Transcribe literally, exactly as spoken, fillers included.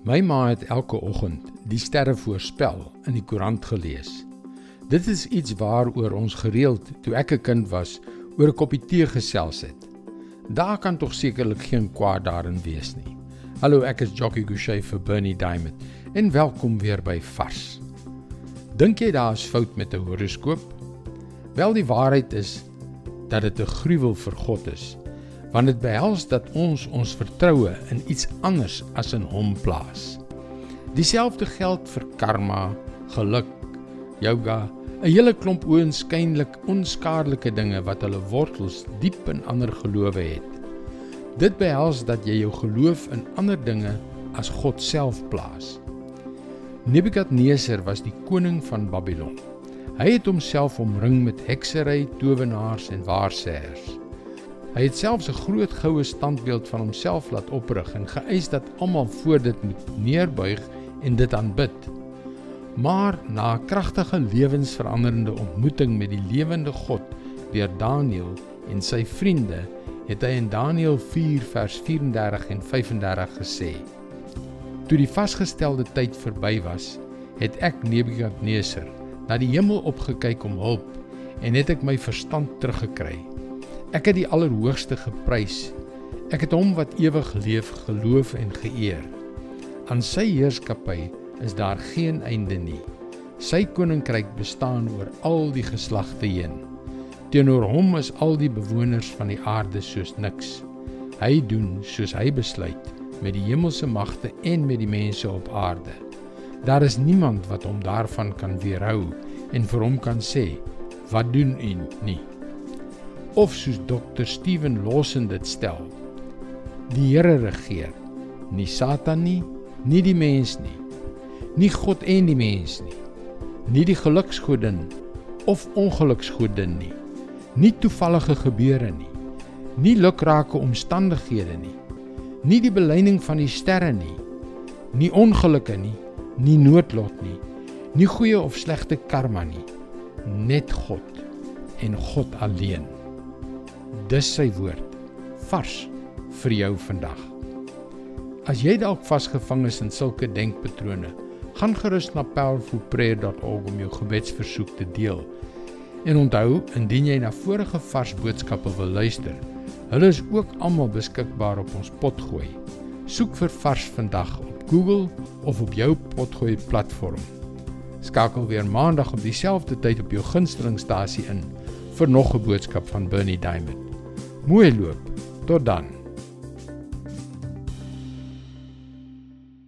My ma het elke oggend die sterre voorspel in die koerant gelees. Dit is iets waaroor ons gereeld, toe ek 'n kind was, oor 'n koppie tee gesels het. Daar kan tog sekerlik geen kwaad daarin wees nie. Hallo, ek is Jockey Gouchee vir Bernie Diamond en welkom weer by Vars. Dink jy daar is fout met 'n horoskoop? Wel, die waarheid is dat dit 'n gruwel vir God is, want dit behels dat ons ons vertroue in iets anders as in hom plaas. Dieselfde geld vir karma, geluk, yoga, 'n hele klomp oënskynlik onskadelike dinge wat hulle wortels diep in ander gelowe het. Dit behels dat jy jou geloof in ander dinge as God self plaas. Nebukadneser was die koning van Babylon. Hy het homself omring met heksery, towenaars en waarsêers. Hy het selfs 'n groot goue standbeeld van homself laat oprig en geëis dat almal voor dit moet neerbuig en dit aanbid. Maar na 'n kragtige lewensveranderende ontmoeting met die lewende God deur Daniël en sy vriende, het hy in Daniël vier vers vyf en dertig en vyf en dertig gesê: Toe die vasgestelde tyd verby was, het ek Nebukadneser na die hemel opgekyk om hulp en het ek my verstand teruggekry. Ek het die Allerhoogste geprys. Ek het hom wat ewig leef geloof en geëer. Aan sy heerskappy is daar geen einde nie. Sy koninkryk bestaan oor al die geslagte heen. Teenoor hom is al die bewoners van die aarde soos niks. Hy doen soos hy besluit met die hemelse magte en met die mense op aarde. Daar is niemand wat hom daarvan kan weerhou en vir hom kan sê, wat doen u nie? Of soos dokter Steven Lawson dit stel, die Here regeer, nie Satan nie, nie die mens nie, nie God en die mens nie, nie die geluksgodin of ongeluksgodin nie, nie toevallige gebeure nie, nie lukrake omstandighede nie, nie die beleining van die sterre nie, nie ongelukke nie, nie noodlot nie, nie goeie of slegte karma nie, net God en God alleen. Dis sy woord, vars vir jou vandag. As jy dalk vasgevang is in sulke denkpatrone, gaan gerus na powerful prayer dot org om jou gebedsversoek te deel. En onthou, indien jy na vorige vars boodskappe wil luister, hulle is ook almal beskikbaar op ons potgooi. Soek vir Vars vandag op Google of op jou potgooi platform. Skakel weer maandag op dieselfde tyd op jou gunstelingstasie in vir nog 'n boodskap van Bernie Diamond. Mooi loop, tot dan.